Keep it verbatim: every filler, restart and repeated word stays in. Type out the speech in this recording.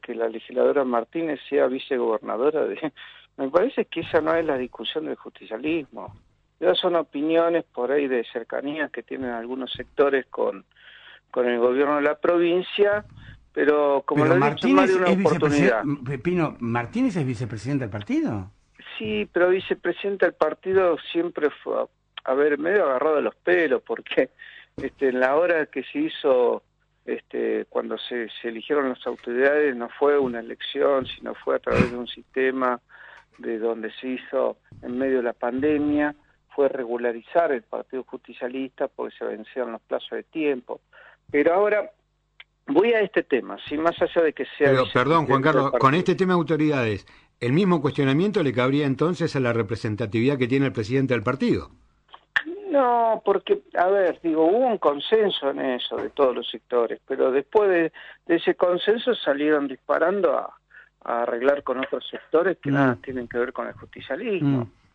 que la legisladora Martínez sea vicegobernadora de... Me parece que esa no es la discusión del justicialismo. Esas son opiniones por ahí de cercanías que tienen algunos sectores con, con el gobierno de la provincia, pero como Pero lo he dicho en más Martínez de una es oportunidad. vicepresidente. Pino, ¿Martínez es vicepresidente del partido? Sí, pero vicepresidente del partido siempre fue, a ver, medio agarrado de los pelos, porque este, en la hora que se hizo, este, cuando se, se eligieron las autoridades, no fue una elección, sino fue a través de un sistema de donde se hizo en medio de la pandemia, fue regularizar el Partido Justicialista porque se vencieron los plazos de tiempo. Pero ahora voy a este tema, sin más allá de que sea Pero, perdón, Juan vicepresidente del Carlos, con partido. este tema de autoridades, ¿el mismo cuestionamiento le cabría entonces a la representatividad que tiene el presidente del partido? No, porque, a ver, digo, hubo un consenso en eso de todos los sectores, pero después de, de ese consenso salieron disparando a, a arreglar con otros sectores que Mm. nada tienen que ver con el justicialismo. Mm.